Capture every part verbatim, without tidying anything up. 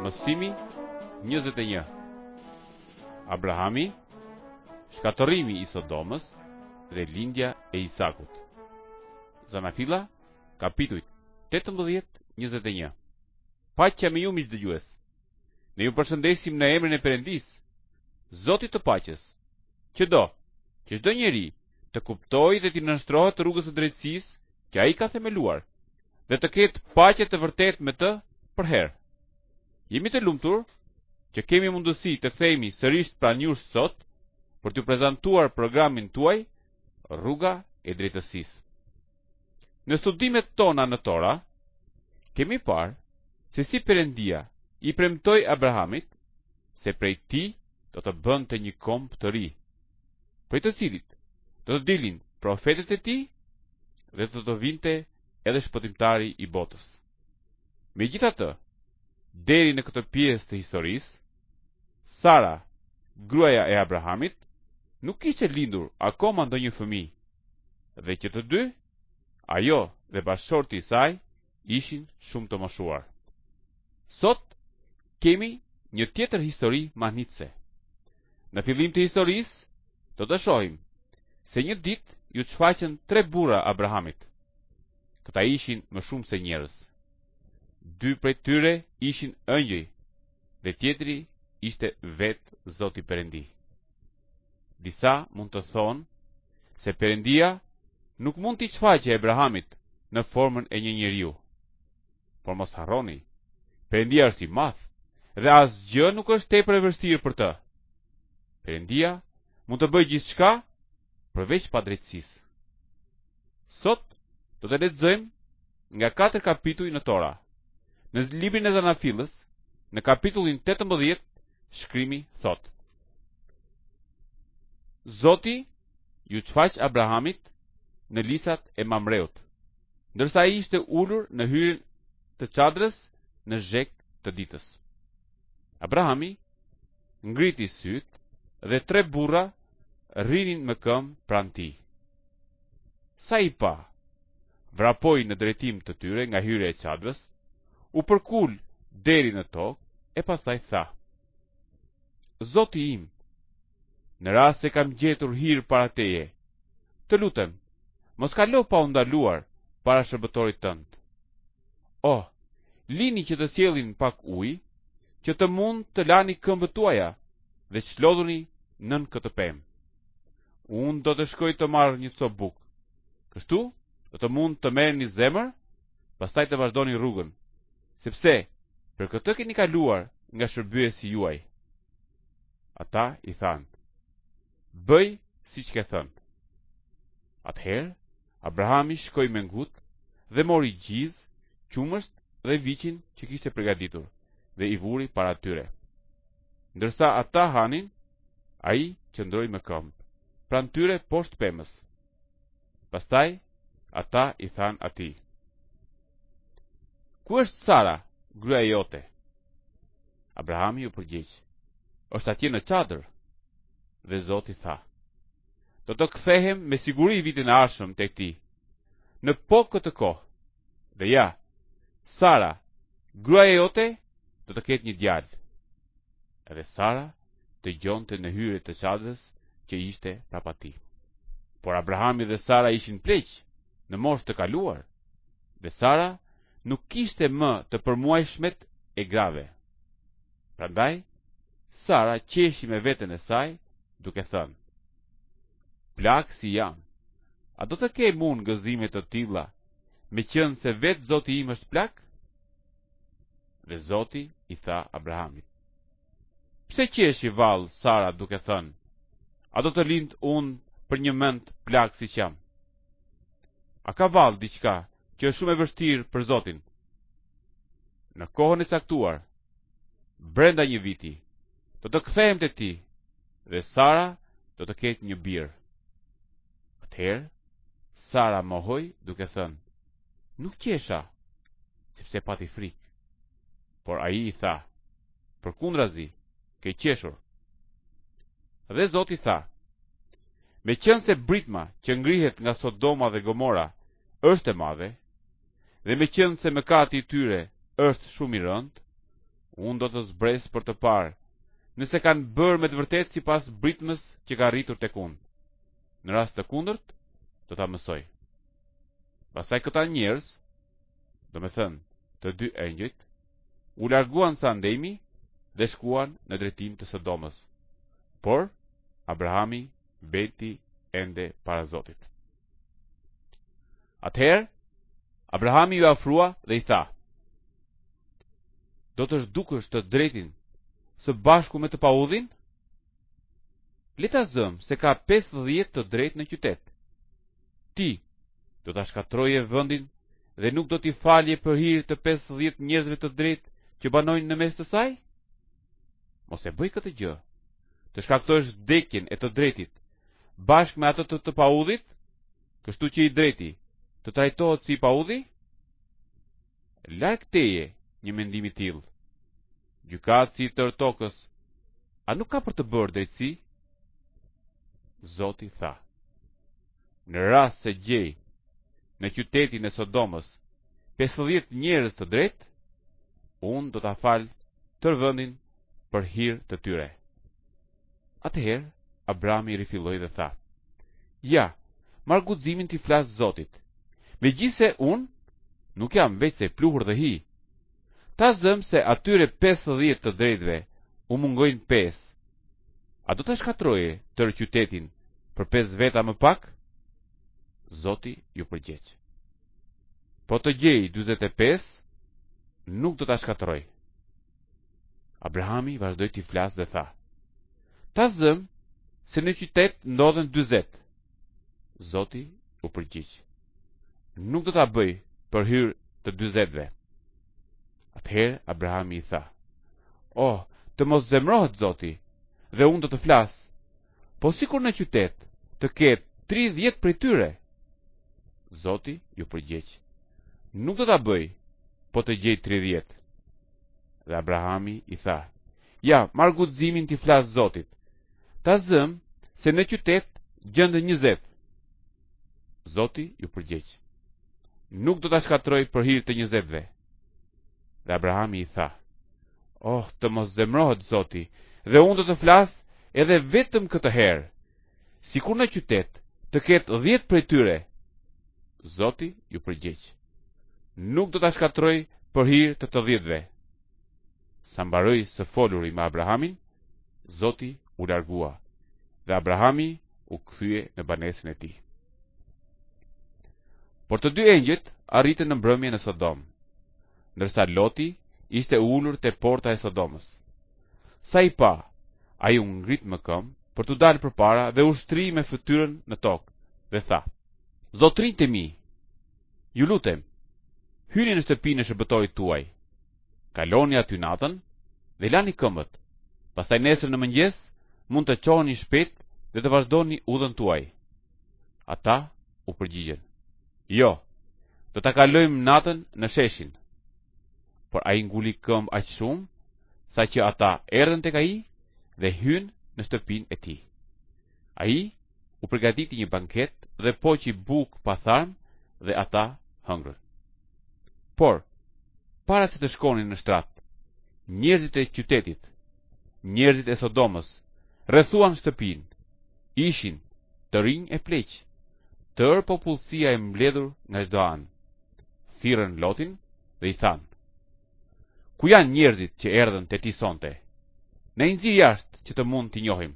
Mësimi njëzet e një. Abrahami, shkatërrimi i Sodomës dhe lindja e Isakut. Zanafilla, kapitujt tetëmbëdhjetë njëzet e një. Paqja me ju miqdëgjues. Ne ju përshëndesim në emrin e Perëndis, Zotit të paqes, që do që çdo njeri të kuptojë dhe të nënshtrohet rrugës së drejtësisë që ai ka themeluar, dhe të ketë paqe të vërtetë me të për herë. Jemi të lumtur që kemi mundësi të kthehemi sërish pranë jush sot për t'ju prezantuar programin tuaj Rruga e Drejtësisë. Në studimet tona në Tora, kemi parë se si Perëndia i premtoi Abrahamit se prej tij do të bënte një komb të ri, prej të cilit do të dilin profetët e tij dhe do të vinte edhe shpëtimtari i botës. Megjithatë, deri në këtë pjesë të historisë, Sara, gruaja e Abrahamit, nuk kishte lindur akoma ndonjë fëmijë, dhe që të dy, ajo dhe bashkëshorti i saj, ishin shumë të moshuar. Sot kemi një tjetër histori mahnitse. Në fillim të historisë, do të shohim se një ditë ju shfaqen tre burra Abrahamit. Këta ishin më shumë se njerëz. Dy prej tyre ishin ëngjëj dhe tjetri ishte vetë Zoti Perëndi. Disa mund të thonë se Perëndia nuk mund t'i shfaqe Abrahamit në formën e një njeriu. Por mos harroni, Perëndia është i madh dhe asgjë nuk është tepër e vështirë për të. Perëndia mund të bëjë gjithçka përveç padrejtësisë. Sot do të lexojmë nga katër kapituj në Tora. Në librin e Zanafillës, në kapitullin tetëmbëdhjetë, shkrimi thot: Zoti ju shfaq Abrahamit në lisat e Mamreut, ndërsa ai ishte ulur në hyrjen të çadrës në zhek të ditës. Abrahami ngriti syt dhe tre burra rrinin me këmbë pranë tij. Sa i pa, vrapoi në drejtim të tyre nga hyrja e çadrës, u përkul deri në tokë e pastaj tha: Zoti im, në rast se kam gjetur hir para teje, të lutem, mos kalo pa u ndaluar para shërbëtorit tënd. Oh, lini që të sjellin pak ujë, që të mund të lani këmbët tuaja dhe çlodhuni nën këtë pemë. Unë do të shkoj të marr një copë bukë. Kështu do të mund të merrni zemër, pastaj të vazhdoni rrugën, sepse për këtë keni kaluar nga shërbyesi juaj. Ata i thanë: Bëj siç ke thënë. Atëherë Abrahami shkoi me ngut dhe mori gjizë, qumësht dhe viçin që kishte përgatitur dhe i vuri para tyre. Ndërsa ata hanin, ai qëndroi me këmbë pranë tyre poshtë pemës. Pastaj ata i thanë atij: Ku është Sara, gruaja jote? Abrahami u përgjigj: Është atje në çadër. Dhe Zoti tha: Do të kthehem me siguri vitin e ardhshëm tek ti, në po këtë kohë. Dhe ja, Sara, gruaja jote, do të ketë një djalë. Edhe Sara dëgjonte në hyrje të çadrës që ishte prapa tij. Por Abrahami dhe Sara ishin pleq, në moshë të kaluar, dhe Sara nuk kishte më të përmuajshmet e grave. Prandaj Sara qeshi me veten e saj, duke thënë: Plak si jam, a do të kem unë gëzime të tilla, me qenë se vetë Zoti im është plak? Dhe Zoti i tha Abrahamit: Pse qeshi vallë Sara duke thënë: A do të lind unë për një mend plak si jam? A ka vallë diçka që është shumë e vështirë për Zotin? Në kohën e caktuar, brenda një viti, do të kthehem te ti dhe Sara do të ketë një bir. Atëherë Sara mohoi duke thënë: Nuk qesha, sepse pati frikë. Por ai i tha: Përkundrazi, ke qeshur. Dhe Zoti tha: Me qenë se britma që ngrihet nga Sodoma dhe Gomora është e madhe, dhe me qenë se mëkati i tyre është shumë i rëndë, unë do të zbres për të parë, nëse kanë bërë me të vërtet si pas britmës që ka rritur tek unë. Në rast të kundërt, do ta mësoj. Pastaj këta njerëz, do me thënë të dy engjëjt, u larguan sa ndemi dhe shkuan në drejtim të Sodomës. Por Abrahami beti ende para Zotit. Atëherë Abrahami ju afrua dhe i tha: do të zhdukësh të drejtin së bashku me të paudhin? Le ta zëm se ka pesëdhjetë të drejtë në qytet. Ti do ta shkatroje vendin dhe nuk do t'i falje për hir të pesëdhjetë njerëzve të drejtë që banojnë në mes të saj? Mos e bëj këtë gjë, të shkaktosh vdekjen e të drejtit bashkë me atë të të paudhit, kështu që i drejti të trajtohet si paudhi? Larg teje një mendim i tillë. Gjykatësi i tërë tokës, a nuk ka për të bërë drejtësi? Zoti tha: në rast se gjej në qytetin e Sodomës pesëdhjetë njerëz të drejtë, unë do ta fal tërë vendin për hir të tyre. Atëherë Abrahami rifilloi dhe tha: ja, marr guximin t'i flas Zotit, megjithse unë nuk jam veç se pluhur dhe hi. Ta zëm se atyre pesëdhjetë të drejtëve u mungojnë pesë. A do të shkatroje tërë qytetin për pesë veta më pak? Zoti ju përgjigj: po të gjej dyzet e pesë, nuk do ta shkatroj. Abrahami vazhdoi t'i flas dhe tha: ta zëm se në qytet ndodhen dyzet. Zoti u përgjigj: nuk do ta bëj për hir të dyzetve. Atëherë Abrahami i tha: oh, të mos zemrohet Zoti, dhe unë do të flas, po sikur në qytet të ketë tridhjetë prej tyre. Zoti ju përgjigj: nuk do ta bëj, po të gjej tridhjetë. Dhe Abrahami i tha: ja, marr guximin t'i flas Zotit, ta zëm se në qytet gjenden njëzet. Zoti ju përgjigj: nuk do ta shkatroj për hir të njëzetve. Dhe Abrahami i tha: oh, të mos zemrohet Zoti, dhe unë do të flas edhe vetëm këtë herë, sikur në qytet të ketë dhjetë prej tyre. Zoti ju përgjigj: nuk do ta shkatroj për hir të të dhjetëve. Sa mbaroi së foluri me Abrahamin, Zoti u largua, dhe Abrahami u kthye në banesën e tij. Por të dy engjëjt arritën në mbrëmje në Sodom, ndërsa Loti ishte ulur te porta e Sodomës. Sa i pa, ai u ngrit më këmbë për të dalë përpara dhe u shtri me fytyrën në tokë dhe tha: zotrinjtë e mi, ju lutem, hyni në shtëpinë e shërbëtorit tuaj, kaloni aty natën dhe lani këmbët, pastaj nesër në mëngjes mund të qoheni shpejt dhe të vazhdoni udhën tuaj. Ata u përgjigjen: jo, do ta kalojmë natën në sheshin. Por ai nguli këmbë aq shumë sa që ata erdhën tek ai dhe hyn në shtëpinë e tij. Ai u përgatiti një banket dhe poqi bukë pa tharm dhe ata hëngrën. Por para se të shkonin në shtrat, njerëzit e qytetit, njerëzit e Sodomës, rrethuan shtëpinë. Ishin të rinj e pleq, tërë popullsia e mbledhur nga çdo anë. Thirrën Lotin dhe i thanë: ku janë njerëzit që erdhën te ti sonte? Na i nxirr jashtë që të mund t'i njohim.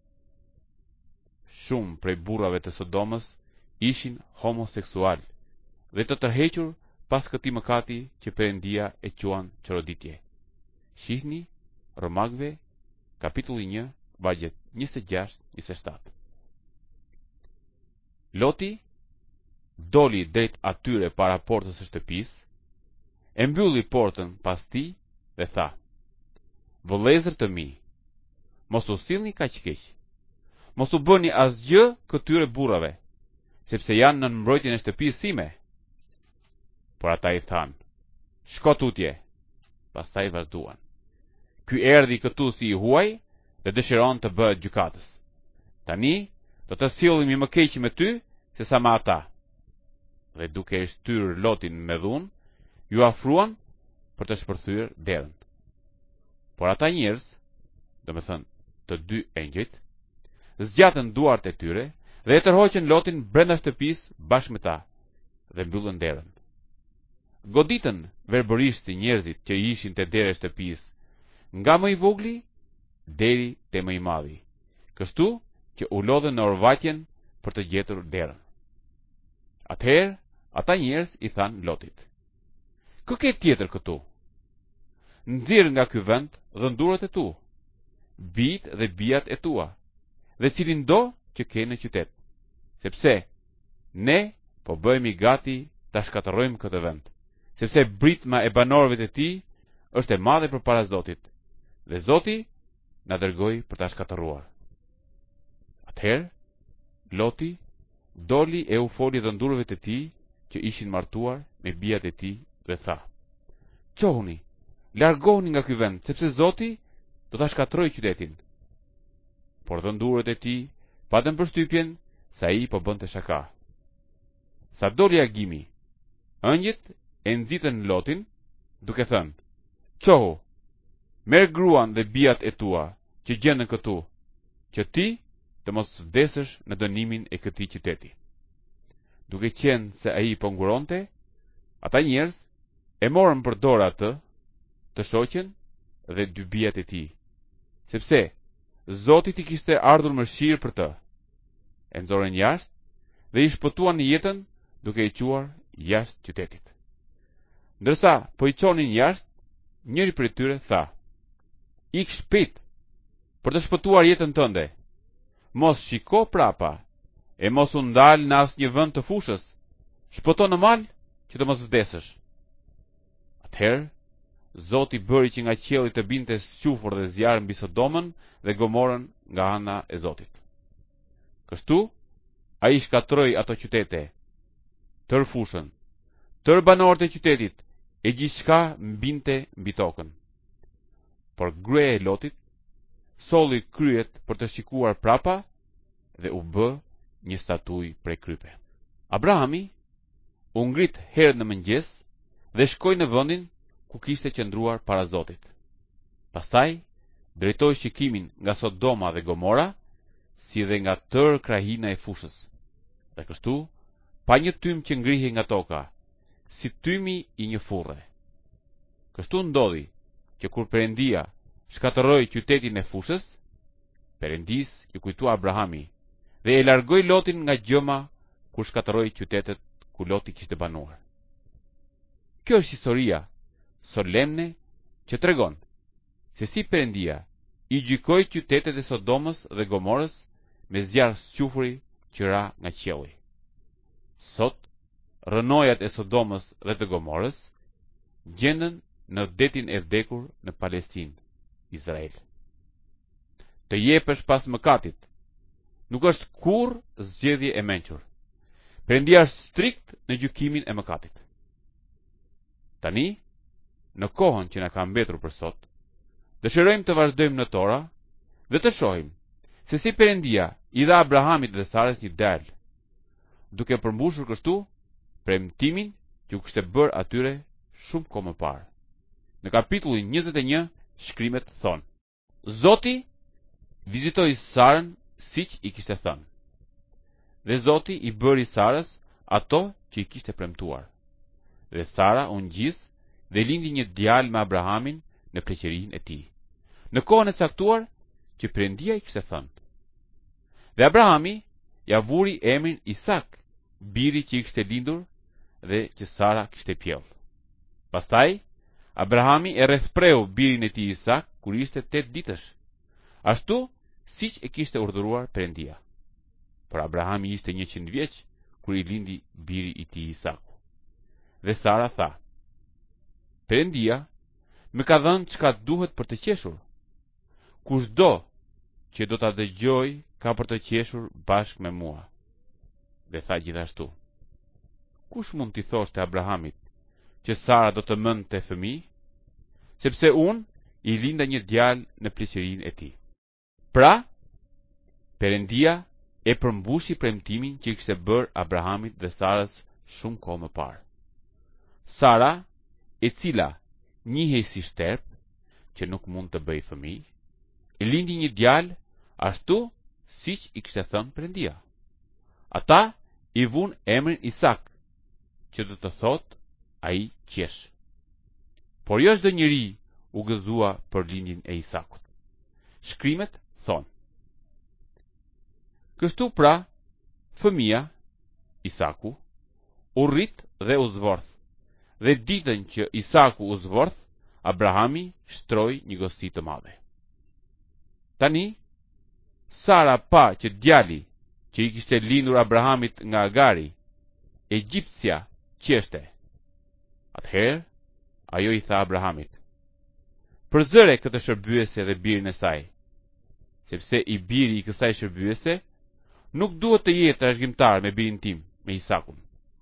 Shumë prej burrave të Sodomës ishin homoseksual dhe të tërhequr pas këtij mëkati që Perëndia e quan çoroditje. Shihni Romakëve kapitulli një, vargjet njëzet e gjashtë njëzet e shtatë. Loti doli drejt atyre para portës së shtëpisë, e mbylli portën pas tij dhe tha: vëllezër të mi, mos u sillni kaq keq. Mos u bëni asgjë këtyre burrave, sepse janë nën mbrojtjen e shtëpisë time. Por ata i thanë: shko tutje. Pastaj vazhduan: ky erdhi këtu si i huaj dhe dëshiron të bëhet gjykatës. Tani do të sillemi më keq me ty se sa me ata. Dhe duke e shtyr Lotin me dhunë, ju afruan për të shpërthyer derën. Por ata njerëz, do me thënë të dy engjëjt, zgjatën duart e tyre dhe e tërhoqën Lotin brenda shtëpisë bashkë me ta dhe mbyllën derën. Goditën verbërisht njerëzit që ishin te dera e shtëpisë, nga më i vogli deri te më i madhi, kështu që u lodhën në orvatjen për të gjetur derën. Atëherë ata njerëz i thanë Lotit: "Kë ke tjetër këtu? Nxirr nga ky vend dhëndurët e tu, bijt dhe bijat e tua, dhe cilin do që ke në qytet, sepse ne po bëhemi gati ta shkatërrojmë këtë vend, sepse britma e banorëve të tij është e madhe përpara Zotit, dhe Zoti na dërgoi për ta shkatërruar." Atëherë Loti doli e u foli dhëndurëve të tij që ishin martuar me bijat e tij dhe tha: "Qohuni, largohuni nga ky vend, sepse Zoti do ta shkatërrojë qytetin." Por dhëndurët e tij patën përshtypjen se ai po bënte shaka. Sa doli agimi, ëngjët e nxitën Lotin, duke thënë: "Qohu, merr gruan dhe bijat e tua që gjenden këtu, që ti të mos vdesësh në dënimin e këtij qyteti." Duke qenë se ai po nguronte, ata njerëz e morën për dorë atë, të shoqen dhe dy bijat e tij, sepse Zoti i kishte ardhur mëshirë për të. E nxorën jashtë dhe i shpëtuan jetën duke i quar jashtë qytetit. Ndërsa po i çonin jashtë, njëri prej tyre tha: "Ik shpejt për të shpëtuar jetën tënde. Mos shiko prapa e mos u ndal në asnjë vend të fushës. Shpëto në mal që të mos vdesësh." Atëherë Zoti bëri që nga qielli të binte squfur dhe zjarr mbi Sodomën dhe Gomorën nga ana e Zotit. Kështu ai shkatërroi ato qytete, tër fushën, tër banorët e qytetit e gjithçka mbinte mbi tokën. Por gruaja e Lotit solli kryet për të shikuar prapa dhe u bë një statuj prej krype. Abrahami u ngrit herët në mëngjes dhe shkoi në vendin ku kishte qëndruar para Zotit. Pastaj drejtoi shikimin nga Sodoma dhe Gomora, si dhe nga tërë krahina e fushës. Dhe kështu pa një tym që ngrihi nga toka, si tymi i një furre. Kështu ndodhi që kur Perëndia shkatërroi qytetin e fushës, Perëndis i kujtua Abrahami dhe e largoi Lotin nga gjëma kur shkatërroi qytetet ku Loti kishte banuar. Kjo është historia solemne që tregon se si Perëndia i gjykoi qytetet e Sodomës dhe Gomorës me zjarr squfuri që ra nga qielli. Sot rënojat e Sodomës dhe të Gomorës gjenden në detin e vdekur në Palestinë, Izrael. Të jepesh pas mëkatit nuk është kurrë zgjedhje e mençur. Perëndia është strikt në gjykimin e mëkatit. Tani, në kohën që na ka mbetur për sot, dëshirojmë të vazhdojmë në Tora dhe të shohim se si Perëndia i dha Abrahamit dhe Sarës një djalë, duke përmbushur kështu premtimin që u kishte bërë atyre shumë kohë më parë. Në kapitullin njëzet e një, shkrimet thonë: Zoti vizitoi Sarën siç i kishte thënë, dhe Zoti i bëri Sarës ato që i kishte premtuar. Dhe Sara u ngjith dhe lindi një djalë me Abrahamin në pleqërinë e tij, në kohën e caktuar që Perëndia i kishte thënë. Dhe Abrahami ja vuri emrin Isak, biri që i kishte lindur dhe që Sara kishte pjell. Pastaj Abrahami e rrethpreu birin e tij Isak kur ishte tet ditësh, ashtu siç e kishte urdhëruar Perëndia. Por Abrahami ishte njëqind vjeç kur i lindi biri i tij Isaku. Dhe Sara tha: Perëndia më ka dhënë çka duhet për të qeshur. Kushdo që do ta dëgjoj ka për të qeshur bashkë me mua. Dhe tha gjithashtu: Kush mund t'i thoshte Abrahamit që Sara do të mënte fëmijë, sepse unë i linda një djalë në pleqërinë e tij. Pra, Perëndia e përmbushi premtimin që i kishte bërë Abrahamit dhe Sarës shumë kohë më parë. Sara, e cila njihej si shterp, që nuk mund të bëj fëmijë, i lindi një djalë ashtu siç i kishte thënë Perëndia. Ata i vun emrin Isak, që do të thotë ai qesh. Por jo çdo njeri u gëzua për lindjen e Isakut. Shkrimet thonë: kështu pra, fëmia Isaku u rrit dhe u zvorth, dhe ditën që Isaku u zvorth, Abrahami shtroi një gosti të madhe. Tani, Sara pa që djali që i kishte lindur Abrahamit nga Agari, Egjiptja, qeshte. Atëherë, ajo i tha Abrahamit: përzëre këtë shërbyese dhe birin e saj, sepse i biri i kësaj shërbyese nuk duhet të jetë trashëgimtar me birin tim, me Isakun.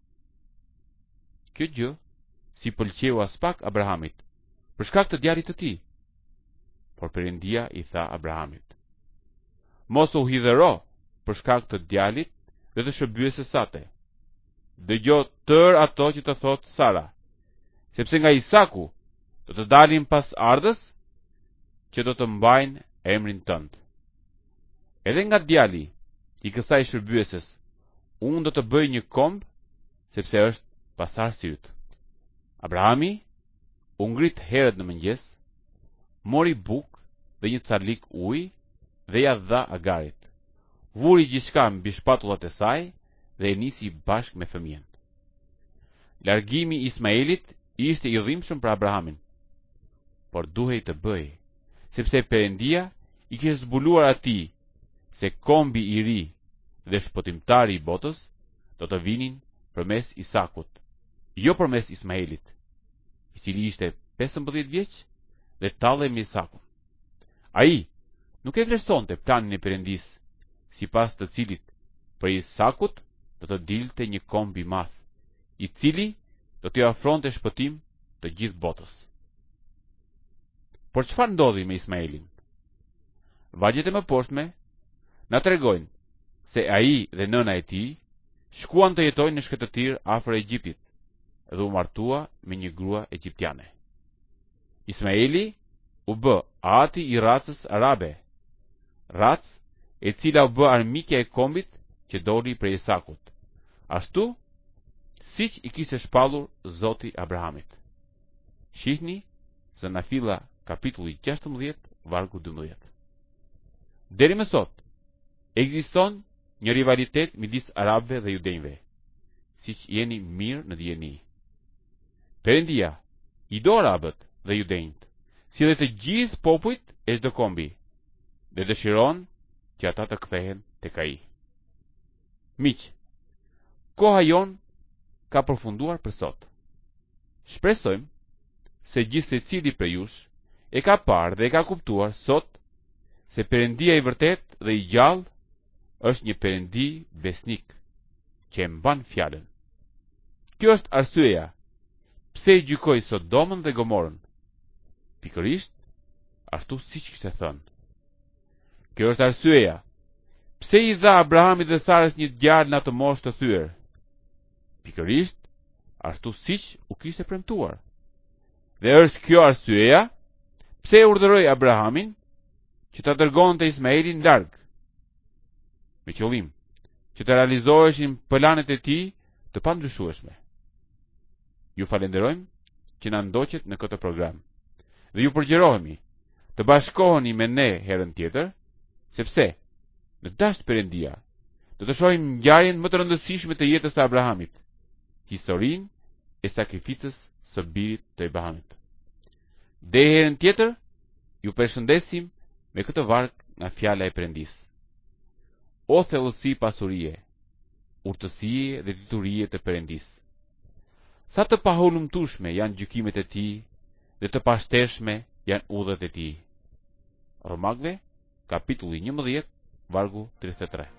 Kjo gjë si pëlqeu as pak Abrahamit, për shkak të djalit të tij. Por Perëndia i tha Abrahamit: mos u hidhëro për shkak të djalit dhe të shërbyeses sate. Dëgjo tërë ato që të thotë Sara, sepse nga Isaku do të dalin pas ardhës që do të mbajnë emrin tënd. Edhe nga djali i kësaj shërbyeses unë do të bëj një komb, sepse është pasardhësi yt. Abrahami u ngrit herët në mëngjes, mori bukë dhe një carlik ujë dhe ja dha Agarit. Vuri gjithçka mbi shpatullat e saj dhe e nisi bashkë me fëmijën. Largimi i Ismaelit ishte i dhimbshëm për Abrahamin, por duhej të bëj, sepse Perëndia i kishte zbuluar atij se kombi i ri dhe shpëtimtari i botës do të vinin përmes Isakut, jo përmes Ismaelit, i cili ishte pesëmbëdhjetë vjeç dhe tallej me Isakun. Ai nuk e vlerësonte planin e Perëndis, sipas të cilit për Isakut do të dilte një komb i madh, i cili do t'i ofronte shpëtim të gjithë botës. Por çfarë ndodhi me Ismaelin? Vargjet e mëposhtme na tregojnë se ai dhe nëna e tij shkuan të jetojnë në shkretëtir afër Egjiptit dhe u martua me një grua egjiptiane. Ismaeli u bë ati i racës arabe, racë e cila u bë armikja e kombit që doli prej Isakut, ashtu siç i kishte shpallur Zoti Abrahamit. Shihni Zanafila kapitulli gjashtëmbëdhjetë vargu dymbëdhjetë. Deri më sot ekziston një rivalitet midis arabëve dhe judenjve, siç jeni mirë në dijeni. Perëndia i do arabët dhe judenjt, si dhe të gjithë popujt e çdo kombi, dhe dëshiron që ata të kthehen tek ai. Miq, koha jon ka përfunduar për sot. Shpresojmë se gjithë secili prej jush e ka parë dhe e ka kuptuar sot se Perëndia i vërtet dhe i gjallë është një Perëndi besnik që e mban fjalën. Kjo është arsyeja pse i gjykoi Sodomën dhe Gomorën, pikërisht ashtu siç kishte thënë. Kjo është arsyeja pse i dha Abrahamit dhe Sarës një djalë në atë moshë të thyer, pikërisht ashtu siç u kishte premtuar. Dhe është kjo arsyeja pse urdhëroi Abrahamin që ta dërgonte Ismaelin larg, me qëllim që të realizoheshin planet e tij të pandryshueshme. Ju falenderojmë që na ndoqët në këtë program dhe ju përgjigjrohemi të bashkoheni me ne herën tjetër, sepse në dasht Perëndia do të shohim ngjarjen më të rëndësishme të jetës së Abrahamit, historinë e sakrificës së birit të Abrahamit. Deri herën tjetër, ju përshëndesim me këtë varg nga fjala e Perëndis. O thellësi pasurie, urtësie dhe diturie të Perëndis. Sa të pahulumtueshme janë gjykimet e tij dhe të pashteshme janë udhët e tij. Romakëve, kapitulli njëmbëdhjetë, vargu tridhjetë e tre.